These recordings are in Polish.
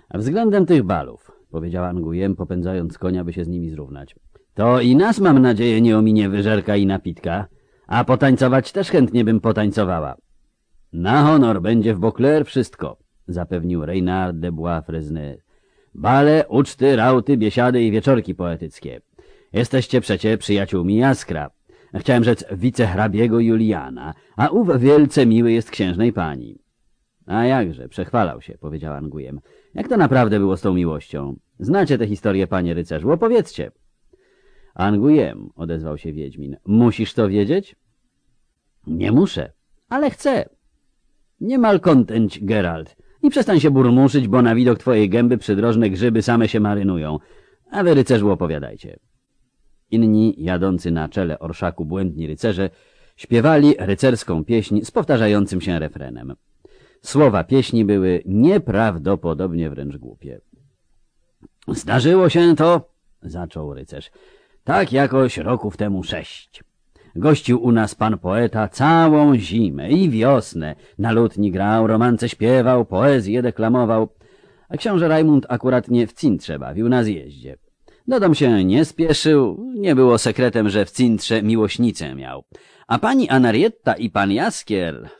A względem tych balów, powiedział Anguiem, popędzając konia, by się z nimi zrównać. To i nas, mam nadzieję, nie ominie wyżerka i napitka, a potańcować też chętnie bym potańcowała. Na honor będzie w Beauclerc wszystko, zapewnił Reynard de Bois-Fresnel. Bale, uczty, rauty, biesiady i wieczorki poetyckie. Jesteście przecie przyjaciółmi Jaskra. Chciałem rzec wicehrabiego Juliana, a ów wielce miły jest księżnej pani. A jakże, przechwalał się, powiedział Anguiem. Jak to naprawdę było z tą miłością? Znacie tę historię, panie rycerzu, opowiedzcie. Anguiem, odezwał się Wiedźmin. Musisz to wiedzieć? Nie muszę, ale chcę. Niemal kontenć, Geralt. I przestań się burmuszyć, bo na widok twojej gęby przydrożne grzyby same się marynują. A wy, rycerzu, opowiadajcie. Inni, jadący na czele orszaku błędni rycerze, śpiewali rycerską pieśń z powtarzającym się refrenem. Słowa pieśni były nieprawdopodobnie wręcz głupie. Zdarzyło się to, zaczął rycerz, tak jakoś roków temu 6. Gościł u nas pan poeta całą zimę i wiosnę. Na lutni grał, romance śpiewał, poezję deklamował. A książę Rajmund akuratnie w Cintrze bawił na zjeździe. Do dom się nie spieszył, nie było sekretem, że w Cintrze miłośnicę miał. A pani Anarietta i pan Jaskier...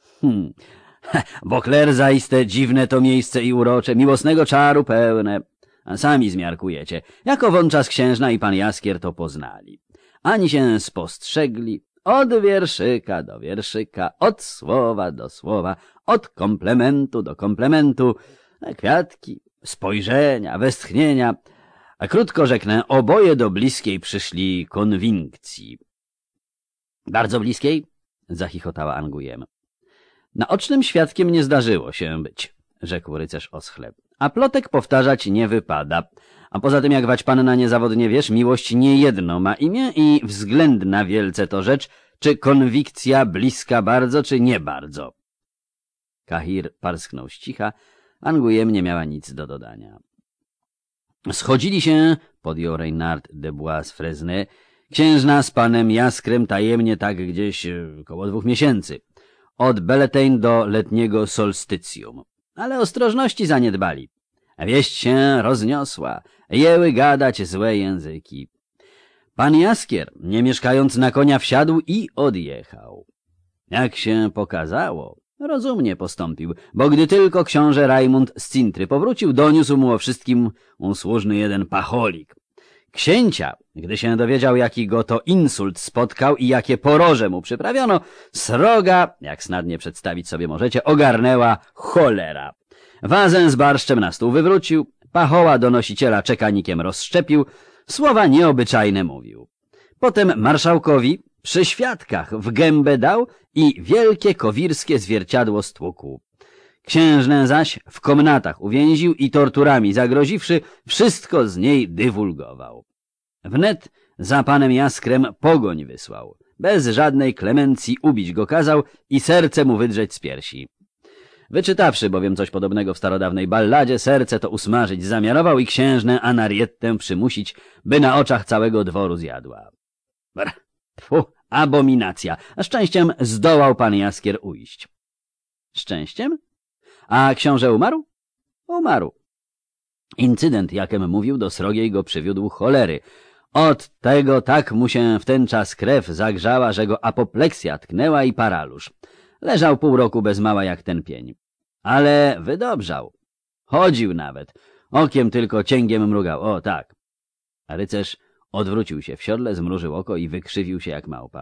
Beauclerc zaiste dziwne to miejsce i urocze, miłosnego czaru pełne. A sami zmiarkujecie, jako wączas księżna i pan Jaskier to poznali. Ani się spostrzegli, od wierszyka do wierszyka, od słowa do słowa, od komplementu do komplementu, kwiatki, spojrzenia, westchnienia. A krótko rzeknę, oboje do bliskiej przyszli konwinkcji. Bardzo bliskiej? Zachichotała Anguiem. Naocznym świadkiem nie zdarzyło się być, rzekł rycerz oschle. A plotek powtarzać nie wypada. A poza tym, jak wać panna niezawodnie wiesz, miłość niejedno ma imię i względna wielce to rzecz, czy konwikcja bliska bardzo, czy nie bardzo. Kahir parsknął z cicha, Anguiem nie miała nic do dodania. Schodzili się, podjął Reynard de Bois-Fresnel, księżna z panem Jaskrem tajemnie tak gdzieś koło 2 miesięcy. Od Belletein do letniego solstycjum. Ale ostrożności zaniedbali. Wieść się rozniosła, jęły gadać złe języki. Pan Jaskier, nie mieszkając na konia, wsiadł i odjechał. Jak się pokazało, rozumnie postąpił, bo gdy tylko książę Rajmund z Cintry powrócił, doniósł mu o wszystkim usłużny jeden pacholik. Księcia, gdy się dowiedział, jaki go to insult spotkał i jakie poroże mu przyprawiono, sroga, jak snadnie przedstawić sobie możecie, ogarnęła cholera. Wazę z barszczem na stół wywrócił, pachoła donosiciela czekanikiem rozszczepił, słowa nieobyczajne mówił. Potem marszałkowi przy świadkach w gębę dał i wielkie kowirskie zwierciadło stłukł. Księżnę zaś w komnatach uwięził i torturami zagroziwszy, wszystko z niej dywulgował. Wnet za panem Jaskrem pogoń wysłał. Bez żadnej klemencji ubić go kazał i serce mu wydrzeć z piersi. Wyczytawszy bowiem coś podobnego w starodawnej balladzie, serce to usmażyć zamiarował i księżnę Anariettę przymusić, by na oczach całego dworu zjadła. Tfu, abominacja! A szczęściem zdołał pan Jaskier ujść. Szczęściem? A książę umarł? Umarł. Incydent, jakem mówił, do srogiej go przywiódł cholery. Od tego tak mu się w ten czas krew zagrzała, że go apopleksja tknęła i paraliż. Leżał pół roku bez mała jak ten pień. Ale wydobrzał. Chodził nawet. Okiem tylko cięgiem mrugał. O, tak. A rycerz odwrócił się w siodle, zmrużył oko i wykrzywił się jak małpa.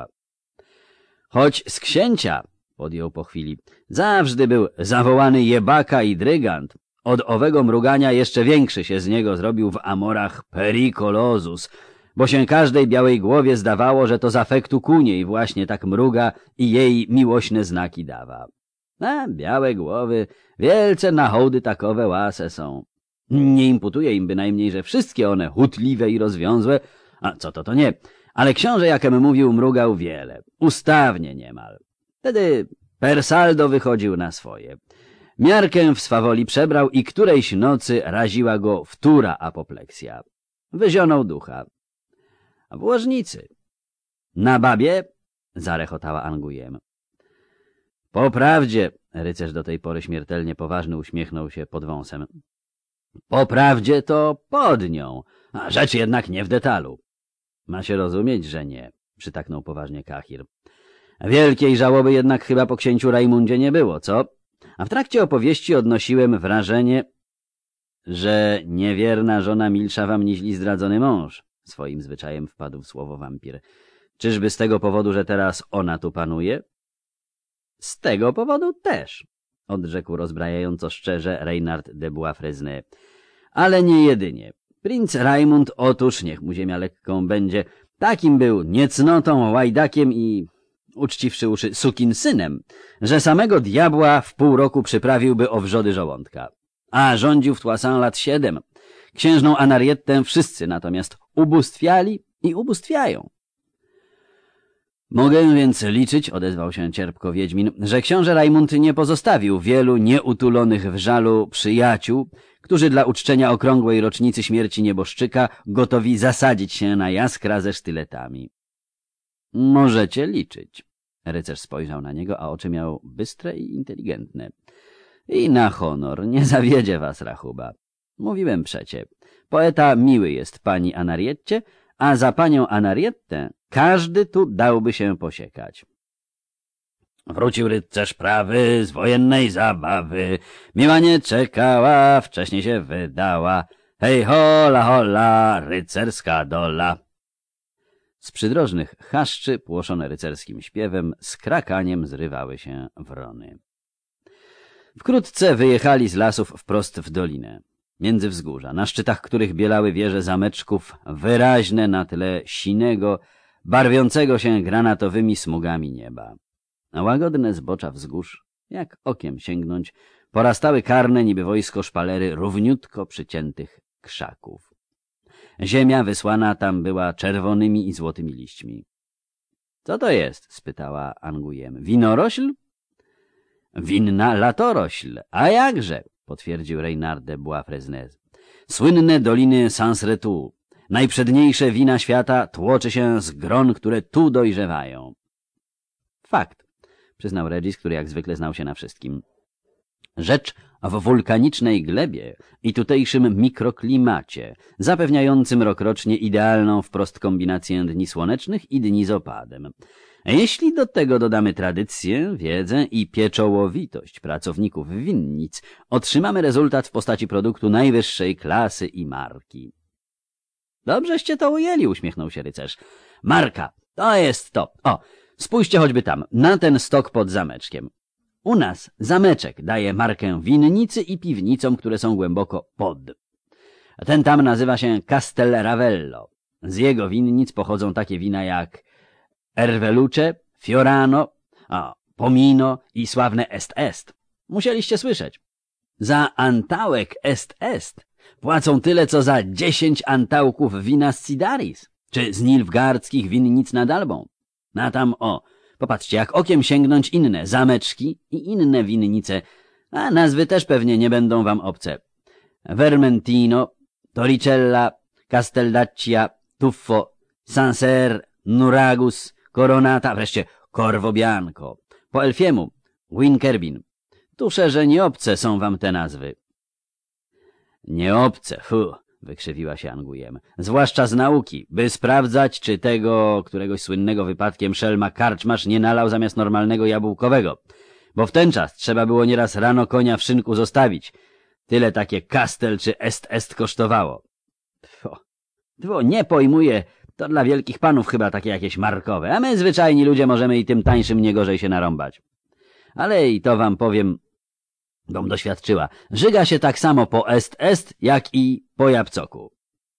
Choć z księcia, podjął po chwili, zawsze był zawołany jebaka i drygant. Od owego mrugania jeszcze większy się z niego zrobił w amorach pericolosus, bo się każdej białej głowie zdawało, że to z afektu ku niej właśnie tak mruga i jej miłośne znaki dawa. A białe głowy, wielce na hołdy takowe łase są. Nie imputuje im bynajmniej, że wszystkie one hutliwe i rozwiązłe, a co to nie, ale książę, jakem mówił, mrugał wiele, ustawnie niemal. Wtedy Persaldo wychodził na swoje. Miarkę w swawoli przebrał i którejś nocy raziła go wtóra apopleksja. Wyzionął ducha. W łożnicy. Na babie? Zarechotała Anguiem. Po prawdzie, rycerz do tej pory śmiertelnie poważny uśmiechnął się pod wąsem. Po prawdzie to pod nią, a rzecz jednak nie w detalu. Ma się rozumieć, że nie, przytaknął poważnie Kahir. Wielkiej żałoby jednak chyba po księciu Rajmundzie nie było, co? A w trakcie opowieści odnosiłem wrażenie, że niewierna żona milsza wam niźli zdradzony mąż. Swoim zwyczajem wpadł w słowo wampir. Czyżby z tego powodu, że teraz ona tu panuje? Z tego powodu też, odrzekł rozbrajająco szczerze Reynard de Bois-Fresnay. Ale nie jedynie. Princ Rajmund, otóż, niech mu ziemia lekką będzie, takim był niecnotą, łajdakiem i, uczciwszy uszy, sukinsynem, że samego diabła w pół roku przyprawiłby o wrzody żołądka. A rządził w Toisan lat 7. Księżną Anariettę wszyscy natomiast ubóstwiali i ubóstwiają. Mogę więc liczyć, odezwał się cierpko Wiedźmin, że książę Rajmund nie pozostawił wielu nieutulonych w żalu przyjaciół, którzy dla uczczenia okrągłej rocznicy śmierci nieboszczyka gotowi zasadzić się na jaskra ze sztyletami. Możecie liczyć. Rycerz spojrzał na niego, a oczy miał bystre i inteligentne. I na honor, nie zawiedzie was rachuba. Mówiłem przecie, poeta miły jest pani Anarietcie, a za panią Anariettę każdy tu dałby się posiekać. Wrócił rycerz prawy z wojennej zabawy, miła nie czekała, wcześniej się wydała. Hej hola hola, rycerska dola. Z przydrożnych chaszczy, płoszone rycerskim śpiewem, z krakaniem zrywały się wrony. Wkrótce wyjechali z lasów wprost w dolinę, między wzgórza, na szczytach których bielały wieże zameczków, wyraźne na tle sinego, barwiącego się granatowymi smugami nieba. A łagodne zbocza wzgórz, jak okiem sięgnąć, porastały karne niby wojsko szpalery równiutko przyciętych krzaków. Ziemia wysłana tam była czerwonymi i złotymi liśćmi. — Co to jest? — spytała Anguiem. — Winorośl? — Winna latorośl, a jakże? — potwierdził Reynard de Bois-Fresnay. — Słynne doliny Sansretu, najprzedniejsze wina świata, tłoczy się z gron, które tu dojrzewają. — Fakt — przyznał Regis, który jak zwykle znał się na wszystkim. Rzecz w wulkanicznej glebie i tutejszym mikroklimacie, zapewniającym rokrocznie idealną wprost kombinację dni słonecznych i dni z opadem. Jeśli do tego dodamy tradycję, wiedzę i pieczołowitość pracowników winnic, otrzymamy rezultat w postaci produktu najwyższej klasy i marki. Dobrzeście to ujęli, uśmiechnął się rycerz. Marka, to jest to. O, spójrzcie choćby tam, na ten stok pod zameczkiem. U nas zameczek daje markę winnicy i piwnicom, które są głęboko pod. Ten tam nazywa się Castel Ravello. Z jego winnic pochodzą takie wina jak Erveluce, Fiorano, Pomino i sławne Est. Musieliście słyszeć. Za antałek Est płacą tyle, co za 10 antałków wina z Sidaris, czy z nilfgaardzkich winnic nad Albą. Na tam, popatrzcie, jak okiem sięgnąć inne zameczki i inne winnice, a nazwy też pewnie nie będą wam obce. Vermentino, Torricella, Casteldaccia, Tuffo, Sancerre, Nuragus, Coronata, wreszcie Corvo Bianco. Po elfiemu Winkerbin. Tuszę, że nie obce są wam te nazwy. Nie obce, wykrzywiła się Anguiem. Zwłaszcza z nauki, by sprawdzać, czy tego, któregoś słynnego wypadkiem szelma karczmarz nie nalał zamiast normalnego jabłkowego. Bo w ten czas trzeba było nieraz rano konia w szynku zostawić. Tyle takie Kastel czy Est kosztowało. Nie pojmuję, to dla wielkich panów chyba takie jakieś markowe, a my zwyczajni ludzie możemy i tym tańszym nie gorzej się narąbać. Ale i to wam powiem, bom doświadczyła, żyga się tak samo po Est, jak i po Jabłcoku.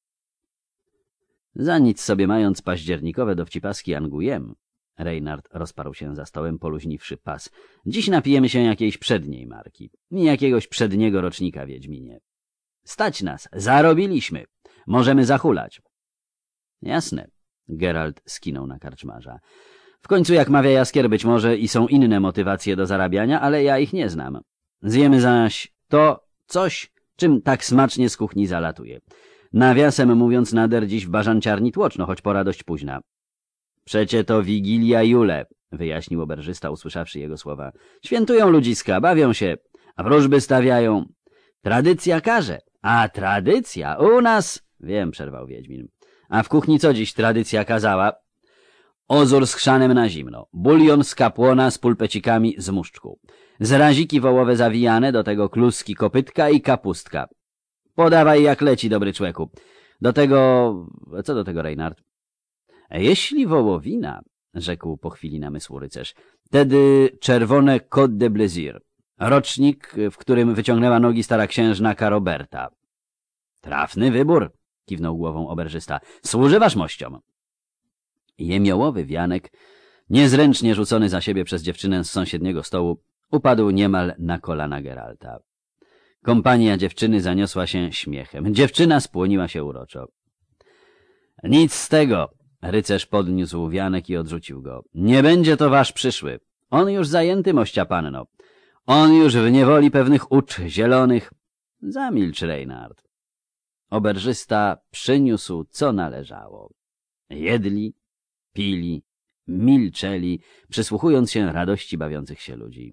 Za nic sobie mając październikowe dowcipaski Anguiem, Reynard rozparł się za stołem, poluźniwszy pas. Dziś napijemy się jakiejś przedniej marki i jakiegoś przedniego rocznika, Wiedźminie. Stać nas, zarobiliśmy, możemy zahulać. Jasne, Geralt skinął na karczmarza. W końcu, jak mawia Jaskier, być może i są inne motywacje do zarabiania, ale ja ich nie znam. Zjemy zaś to coś, czym tak smacznie z kuchni zalatuje. Nawiasem mówiąc, nader dziś w barzanciarni tłoczno, choć pora dość późna. Przecie to Wigilia Jule, wyjaśnił oberżysta, usłyszawszy jego słowa. Świętują ludziska, bawią się, a wróżby stawiają. Tradycja każe, A tradycja u nas... Wiem, przerwał Wiedźmin. A w kuchni co dziś tradycja kazała? Ozór z chrzanem na zimno, bulion z kapłona z pulpecikami z muszczku, zraziki wołowe zawijane, do tego kluski kopytka i kapustka. Podawaj jak leci, dobry człeku. Do tego... Co do tego, Reynard? Jeśli wołowina, rzekł po chwili namysłu rycerz, tedy czerwone Côte de Blésir, rocznik, w którym wyciągnęła nogi stara księżna Roberta. Trafny wybór, kiwnął głową oberżysta. Służy waszmościom. Jemiołowy wianek, niezręcznie rzucony za siebie przez dziewczynę z sąsiedniego stołu, upadł niemal na kolana Geralta. Kompania dziewczyny zaniosła się śmiechem. Dziewczyna spłoniła się uroczo. Nic z tego! Rycerz podniósł wianek i odrzucił go. Nie będzie to wasz przyszły. On już zajęty, mościa panno. On już w niewoli pewnych ucz zielonych. Zamilcz, Reynard. Oberżysta przyniósł, co należało. Jedli, pili, milczeli, przysłuchując się radości bawiących się ludzi.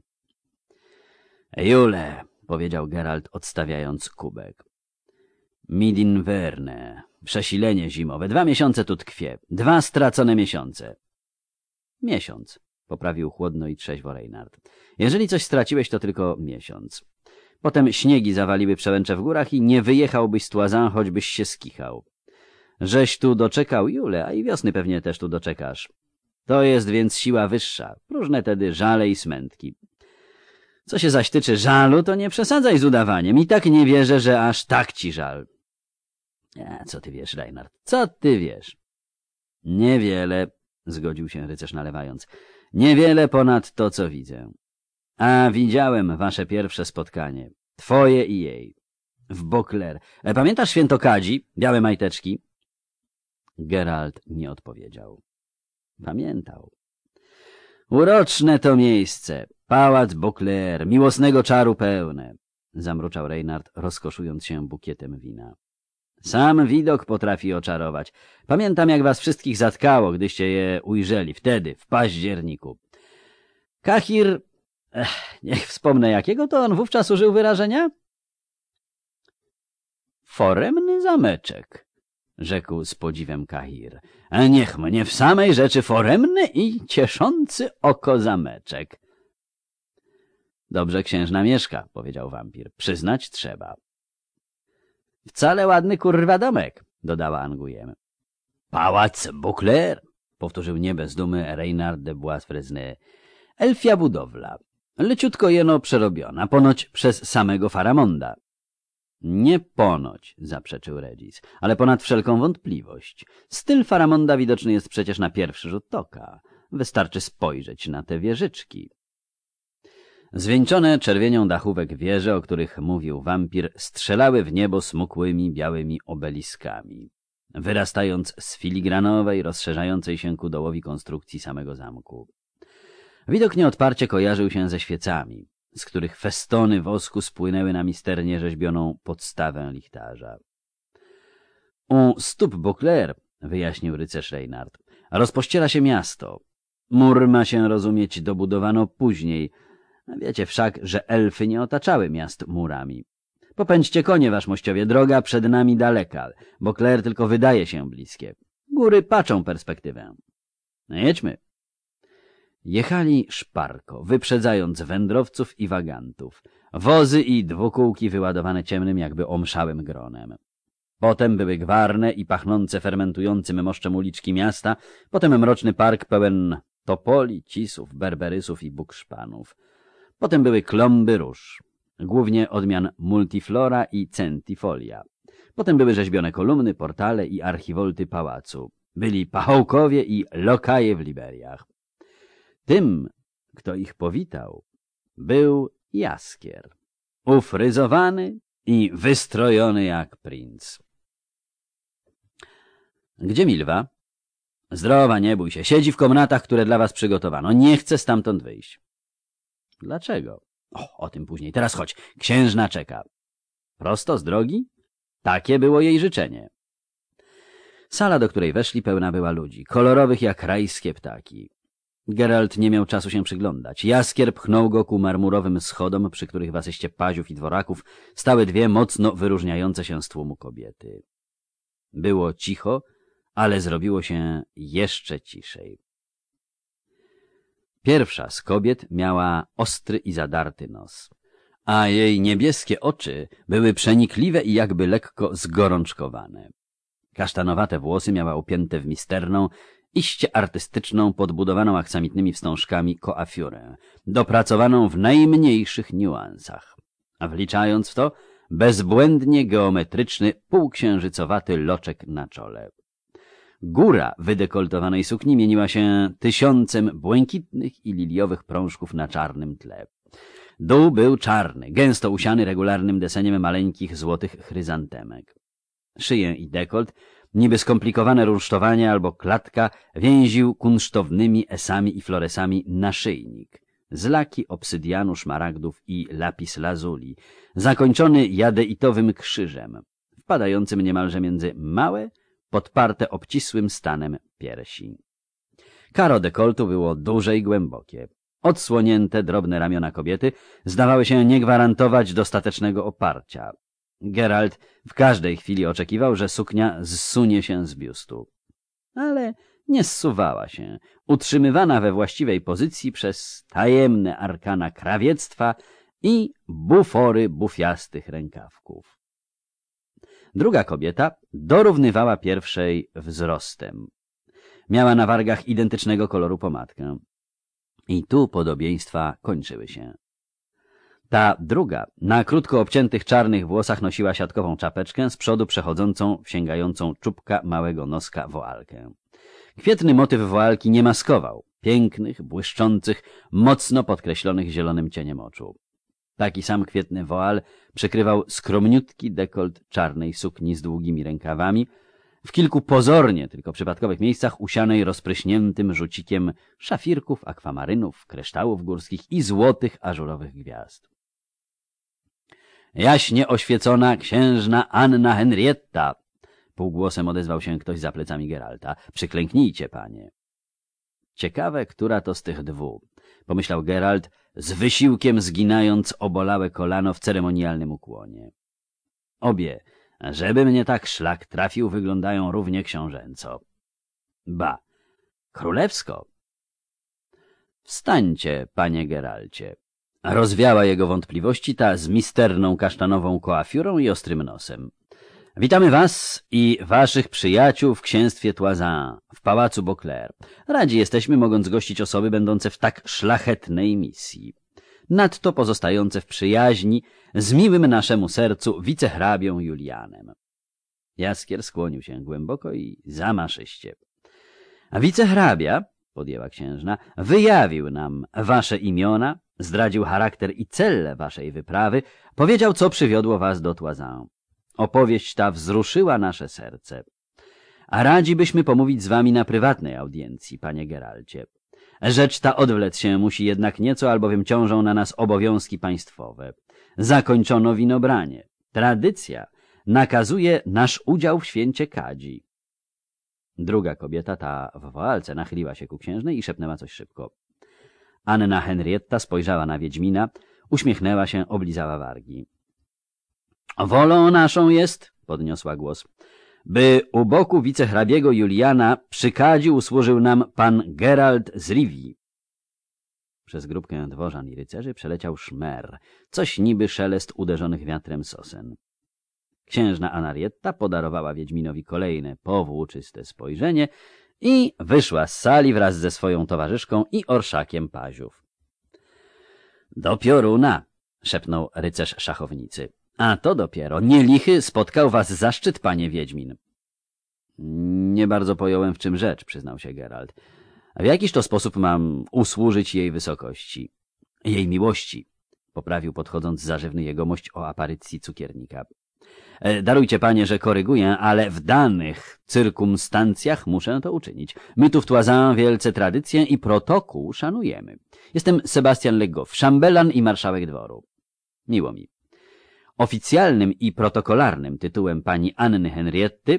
Jule, powiedział Geralt, odstawiając kubek. Midinverne, przesilenie zimowe, 2 miesiące tu tkwie, 2 stracone miesiące. Miesiąc, poprawił chłodno i trzeźwo Reynard. Jeżeli coś straciłeś, to tylko miesiąc. Potem śniegi zawaliły przełęcze w górach i nie wyjechałbyś z Toisans, choćbyś się skichał. Żeś tu doczekał Jule, a i wiosny pewnie też tu doczekasz. To jest więc siła wyższa, próżne tedy żale i smętki. Co się zaś tyczy żalu, to nie przesadzaj z udawaniem. I tak nie wierzę, że aż tak ci żal. Co ty wiesz, Reynard? Co ty wiesz? Niewiele, zgodził się rycerz nalewając. Niewiele ponad to, co widzę. A widziałem wasze pierwsze spotkanie. Twoje i jej. W Beauclerc. Pamiętasz świętokadzi? Białe majteczki? Geralt nie odpowiedział. Pamiętał. Uroczne to miejsce. Pałac Beauclerc, miłosnego czaru pełne. Zamruczał Reynard, rozkoszując się bukietem wina. Sam widok potrafi oczarować. Pamiętam, jak was wszystkich zatkało, gdyście je ujrzeli. Wtedy, w październiku. Kahir... niech wspomnę, jakiego to on wówczas użył wyrażenia? Foremny zameczek, rzekł z podziwem Kahir. Niech mnie w samej rzeczy foremny i cieszący oko zameczek. Dobrze księżna mieszka, powiedział wampir. Przyznać trzeba. Wcale ładny kurwa domek, dodała Angoulême. Pałac Beauclerc, powtórzył nie bez dumy Reynard de Bois-Fresnay. Elfia budowla, leciutko jeno przerobiona, ponoć przez samego Faramonda. Nie ponoć, zaprzeczył Regis, ale ponad wszelką wątpliwość. Styl Faramonda widoczny jest przecież na pierwszy rzut oka. Wystarczy spojrzeć na te wieżyczki. Zwieńczone czerwienią dachówek wieże, o których mówił wampir, strzelały w niebo smukłymi, białymi obeliskami, wyrastając z filigranowej, rozszerzającej się ku dołowi konstrukcji samego zamku. Widok nieodparcie kojarzył się ze świecami, z których festony wosku spłynęły na misternie rzeźbioną podstawę lichtarza. U stóp Beauclerc, wyjaśnił rycerz Reynard, rozpościera się miasto. Mur ma się rozumieć dobudowano później. Wiecie wszak, że elfy nie otaczały miast murami. Popędźcie konie, waszmościowie, droga przed nami daleka. Beauclerc tylko wydaje się bliskie. Góry patrzą perspektywę. No jedźmy. Jechali szparko, wyprzedzając wędrowców i wagantów. Wozy i dwukółki wyładowane ciemnym, jakby omszałym gronem. Potem były gwarne i pachnące fermentującym moszczem uliczki miasta, potem mroczny park pełen topoli, cisów, berberysów i bukszpanów. Potem były klomby róż, głównie odmian multiflora i centifolia. Potem były rzeźbione kolumny, portale i archiwolty pałacu. Byli pachołkowie i lokaje w liberiach. Tym, kto ich powitał, był Jaskier, ufryzowany i wystrojony jak princ. Gdzie Milwa? Zdrowa, nie bój się. Siedzi w komnatach, które dla was przygotowano. Nie chce stamtąd wyjść. Dlaczego? O tym później. Teraz chodź. Księżna czeka. Prosto z drogi? Takie było jej życzenie. Sala, do której weszli, pełna była ludzi, kolorowych jak rajskie ptaki. Geralt nie miał czasu się przyglądać. Jaskier pchnął go ku marmurowym schodom, przy których w asyście paziów i dworaków stały dwie mocno wyróżniające się z tłumu kobiety. Było cicho, ale zrobiło się jeszcze ciszej. Pierwsza z kobiet miała ostry i zadarty nos, a jej niebieskie oczy były przenikliwe i jakby lekko zgorączkowane. Kasztanowate włosy miała upięte w misterną, iście artystyczną, podbudowaną aksamitnymi wstążkami koafiurę, dopracowaną w najmniejszych niuansach, a wliczając w to bezbłędnie geometryczny, półksiężycowaty loczek na czole. Góra wydekoltowanej sukni mieniła się 1000 błękitnych i liliowych prążków na czarnym tle. Dół był czarny, gęsto usiany regularnym deseniem maleńkich złotych chryzantemek. Szyję i dekolt, niby skomplikowane rusztowanie albo klatka, więził kunsztownymi esami i floresami naszyjnik z laki obsydianu, szmaragdów i lapis lazuli, zakończony jadeitowym krzyżem, wpadającym niemalże między małe, podparte obcisłym stanem piersi. Karo dekoltu było duże i głębokie. Odsłonięte, drobne ramiona kobiety zdawały się nie gwarantować dostatecznego oparcia. Geralt w każdej chwili oczekiwał, że suknia zsunie się z biustu. Ale nie zsuwała się, utrzymywana we właściwej pozycji przez tajemne arkana krawiectwa i bufory bufiastych rękawków. Druga kobieta dorównywała pierwszej wzrostem. Miała na wargach identycznego koloru pomadkę. I tu podobieństwa kończyły się. Ta druga, na krótko obciętych czarnych włosach nosiła siatkową czapeczkę, z przodu przechodzącą w sięgającą czubka małego noska woalkę. Kwietny motyw woalki nie maskował pięknych, błyszczących, mocno podkreślonych zielonym cieniem oczu. Taki sam kwietny woal przykrywał skromniutki dekolt czarnej sukni z długimi rękawami, w kilku pozornie, tylko przypadkowych miejscach usianej rozpryśniętym rzucikiem szafirków, akwamarynów, kryształów górskich i złotych, ażurowych gwiazd. Jaśnie oświecona księżna Anna Henrietta! Półgłosem odezwał się ktoś za plecami Geralta. Przyklęknijcie, panie. Ciekawe, która to z tych dwu, pomyślał Geralt, z wysiłkiem zginając obolałe kolano w ceremonialnym ukłonie. Obie, żeby mnie tak szlak trafił, wyglądają równie książęco. Ba, królewsko. Wstańcie, panie Geralcie. Rozwiała jego wątpliwości ta z misterną kasztanową koafiurą i ostrym nosem. Witamy was i waszych przyjaciół w księstwie Toisin, w pałacu Beauclerc. Radzi jesteśmy, mogąc gościć osoby będące w tak szlachetnej misji. Nadto pozostające w przyjaźni z miłym naszemu sercu wicehrabią Julianem. Jaskier skłonił się głęboko i zamaszyście. A wicehrabia, podjęła księżna, wyjawił nam wasze imiona, zdradził charakter i cel waszej wyprawy, powiedział, co przywiodło was do Toisin. Opowieść ta wzruszyła nasze serce. A radzi byśmy pomówić z wami na prywatnej audiencji, panie Geralcie. Rzecz ta odwlec się musi jednak nieco, albowiem ciążą na nas obowiązki państwowe. Zakończono winobranie. Tradycja nakazuje nasz udział w święcie Kadzi. Druga kobieta, ta w woalce, nachyliła się ku księżnej i szepnęła coś szybko. Anna Henrietta spojrzała na Wiedźmina, uśmiechnęła się, oblizała wargi. Wolą naszą jest, podniosła głos, by u boku wicehrabiego Juliana przy Kadzi usłużył nam pan Geralt z Rivii. Przez grupkę dworzan i rycerzy przeleciał szmer, coś niby szelest uderzonych wiatrem sosen. Księżna Anarietta podarowała Wiedźminowi kolejne powłóczyste spojrzenie i wyszła z sali wraz ze swoją towarzyszką i orszakiem paziów. Do pioruna, szepnął rycerz szachownicy. A to dopiero, nie lichy spotkał was zaszczyt, panie Wiedźmin. Nie bardzo pojąłem, w czym rzecz, przyznał się Geralt. W jakiż to sposób mam usłużyć jej wysokości? Jej miłości, poprawił podchodząc zażywny jegomość o aparycji cukiernika. Darujcie, panie, że koryguję, ale w danych cyrkumstancjach muszę to uczynić. My tu w Toisin wielce tradycję i protokół szanujemy. Jestem Sebastian Legoff, szambelan i marszałek dworu. Miło mi. Oficjalnym i protokolarnym tytułem pani Anny Henrietty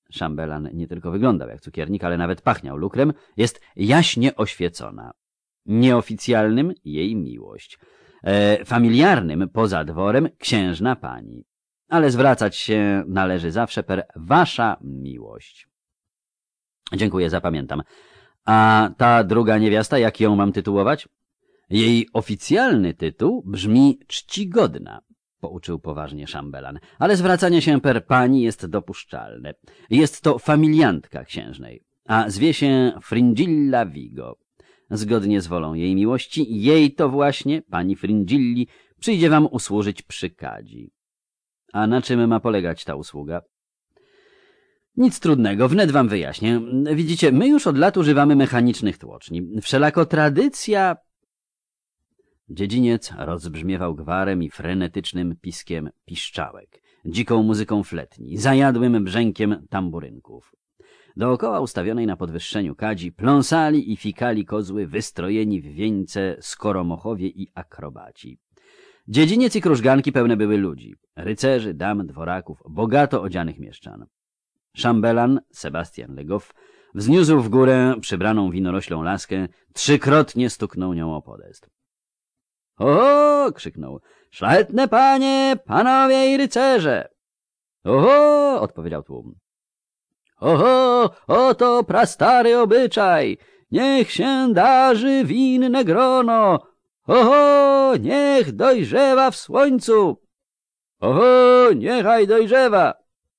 Szambelan nie tylko wyglądał jak cukiernik, ale nawet pachniał lukrem. Jest jaśnie oświecona. Nieoficjalnym jej miłość. Familiarnym poza dworem księżna pani. Ale zwracać się należy zawsze per wasza miłość. Dziękuję, zapamiętam. A ta druga niewiasta, jak ją mam tytułować? Jej oficjalny tytuł brzmi czcigodna, pouczył poważnie szambelan, ale zwracanie się per pani jest dopuszczalne. Jest to familiantka księżnej, a zwie się Fringilla Vigo. Zgodnie z wolą jej miłości, jej to właśnie, pani Fringilli, przyjdzie wam usłużyć przy kadzi. A na czym ma polegać ta usługa? Nic trudnego, wnet wam wyjaśnię. Widzicie, my już od lat używamy mechanicznych tłoczni. Wszelako tradycja... Dziedziniec rozbrzmiewał gwarem i frenetycznym piskiem piszczałek, dziką muzyką fletni, zajadłym brzękiem tamburynków. Dookoła ustawionej na podwyższeniu kadzi pląsali i fikali kozły wystrojeni w wieńce skoromochowie i akrobaci. Dziedziniec i krużganki pełne były ludzi, rycerzy, dam, dworaków, bogato odzianych mieszczan. Szambelan, Sebastian Legow, wzniósł w górę przybraną winoroślą laskę, trzykrotnie stuknął nią o podest. — Oho! — krzyknął. — Szlachetne panie, panowie i rycerze! — Oho! — odpowiedział tłum. — Oho! Oto prastary obyczaj! Niech się darzy winne grono! Oho! Niech dojrzewa w słońcu! Oho! Niechaj dojrzewa!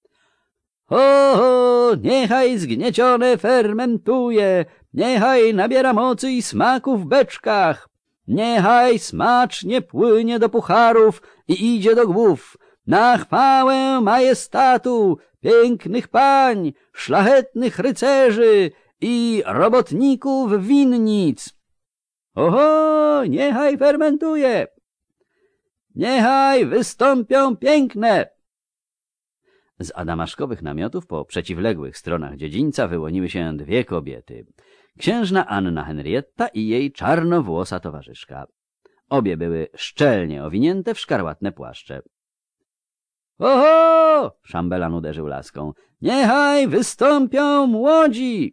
Oho! Niechaj zgniecione fermentuje! Niechaj nabiera mocy i smaku w beczkach! Niechaj smacznie płynie do pucharów i idzie do głów, na chwałę majestatu pięknych pań, szlachetnych rycerzy i robotników winnic. Oho, niechaj fermentuje, niechaj wystąpią piękne. Z adamaszkowych namiotów po przeciwległych stronach dziedzińca wyłoniły się dwie kobiety. Księżna Anna Henrietta i jej czarnowłosa towarzyszka. Obie były szczelnie owinięte w szkarłatne płaszcze. — Oho! — szambelan uderzył laską. — Niechaj wystąpią młodzi!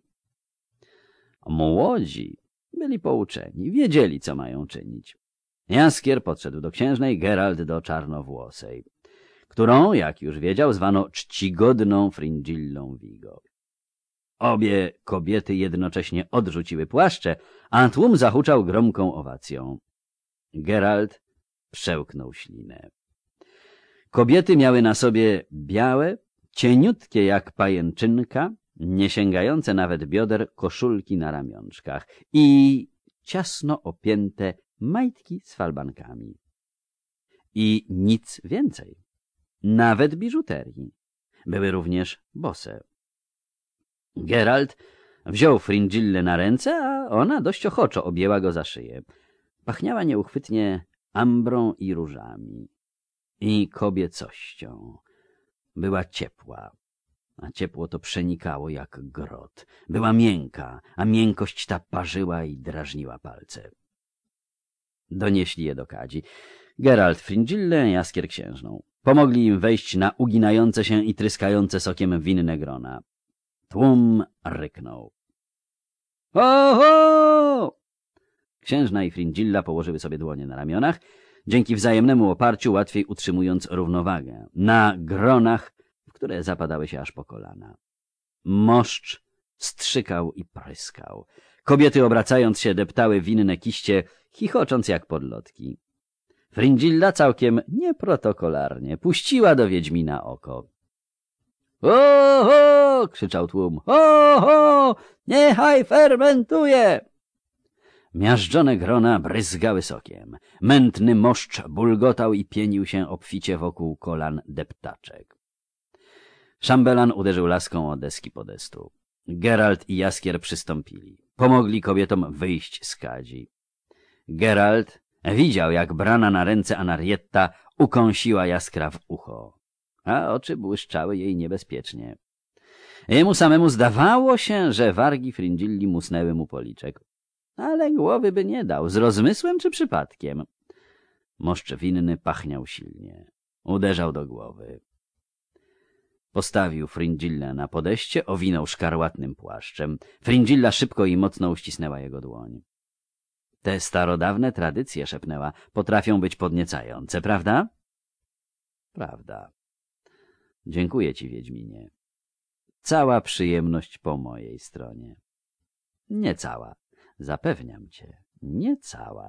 Młodzi byli pouczeni, wiedzieli, co mają czynić. Jaskier podszedł do księżnej, Geralt do czarnowłosej, którą, jak już wiedział, zwano czcigodną Fringillą Vigo. Obie kobiety jednocześnie odrzuciły płaszcze, a tłum zahuczał gromką owacją. Geralt przełknął ślinę. Kobiety miały na sobie białe, cieniutkie jak pajęczynka, nie sięgające nawet bioder koszulki na ramionczkach i ciasno opięte majtki z falbankami. I nic więcej. Nawet biżuterii. Były również bose. Geralt wziął Fringillę na ręce, a ona dość ochoczo objęła go za szyję. Pachniała nieuchwytnie ambrą i różami. I kobiecością. Była ciepła, a ciepło to przenikało jak grot. Była miękka, a miękkość ta parzyła i drażniła palce. Donieśli je do kadzi. Geralt Fringillę, Jaskier księżną. Pomogli im wejść na uginające się i tryskające sokiem winne grona. Tłum ryknął. — Oho! Księżna i Fringilla położyły sobie dłonie na ramionach, dzięki wzajemnemu oparciu łatwiej utrzymując równowagę, na gronach, w które zapadały się aż po kolana. Moszcz strzykał i pryskał. Kobiety, obracając się, deptały winne kiście, chichocząc jak podlotki. Fringilla całkiem nieprotokolarnie puściła do wiedźmina oko. — Oho! — krzyczał tłum. — Oho! Niechaj fermentuje! Miażdżone grona bryzgały sokiem. Mętny moszcz bulgotał i pienił się obficie wokół kolan deptaczek. Szambelan uderzył laską o deski podestu. Geralt i Jaskier przystąpili. Pomogli kobietom wyjść z kadzi. Geralt widział, jak brana na ręce Anarietta ukąsiła Jaskra w ucho, a oczy błyszczały jej niebezpiecznie. Jemu samemu zdawało się, że wargi Fringilli musnęły mu policzek. Ale głowy by nie dał, z rozmysłem czy przypadkiem. Moszcz winny pachniał silnie. Uderzał do głowy. Postawił Fringillę na podejście, owinął szkarłatnym płaszczem. Fringilla szybko i mocno uścisnęła jego dłoń. Te starodawne tradycje, szepnęła, potrafią być podniecające, prawda? Prawda. Dziękuję ci, Wiedźminie. Cała przyjemność po mojej stronie. Nie cała. Zapewniam cię. Nie cała.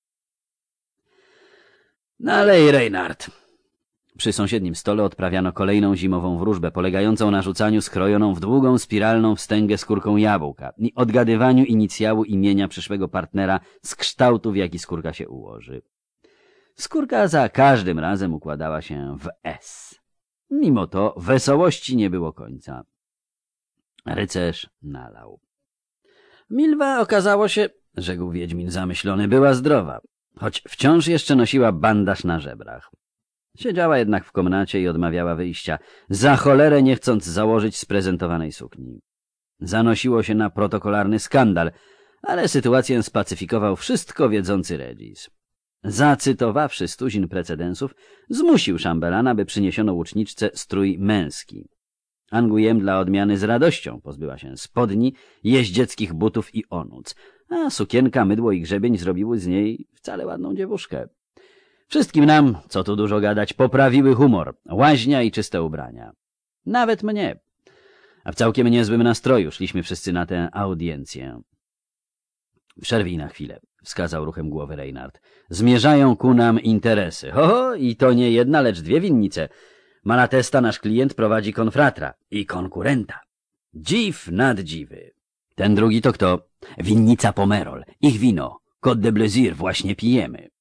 Nalej, Reynard. Przy sąsiednim stole odprawiano kolejną zimową wróżbę, polegającą na rzucaniu skrojoną w długą, spiralną wstęgę skórką jabłka i odgadywaniu inicjału imienia przyszłego partnera z kształtu, w jaki skórka się ułoży. Skórka za każdym razem układała się w S. Mimo to wesołości nie było końca. Rycerz nalał. Milwa, okazało się, rzekł Wiedźmin zamyślony, była zdrowa, choć wciąż jeszcze nosiła bandaż na żebrach. Siedziała jednak w komnacie i odmawiała wyjścia, za cholerę nie chcąc założyć sprezentowanej sukni. Zanosiło się na protokolarny skandal, ale sytuację spacyfikował wszystko wiedzący Regis. Zacytowawszy stuzin precedensów, zmusił szambelana, by przyniesiono łuczniczce strój męski. Anguyem dla odmiany z radością pozbyła się spodni, jeździeckich butów i onuc, a sukienka, mydło i grzebień zrobiły z niej wcale ładną dziewuszkę. Wszystkim nam, co tu dużo gadać, poprawiły humor, łaźnia i czyste ubrania. Nawet mnie. A w całkiem niezłym nastroju szliśmy wszyscy na tę audiencję. Przerwij na chwilę, wskazał ruchem głowy Reynard. Zmierzają ku nam interesy. Ho, i to nie jedna, lecz dwie winnice. Malatesta, nasz klient, prowadzi konfratra i konkurenta. Dziw nad dziwy. Ten drugi to kto? Winnica Pomerol. Ich wino. Côte de Blésir właśnie pijemy.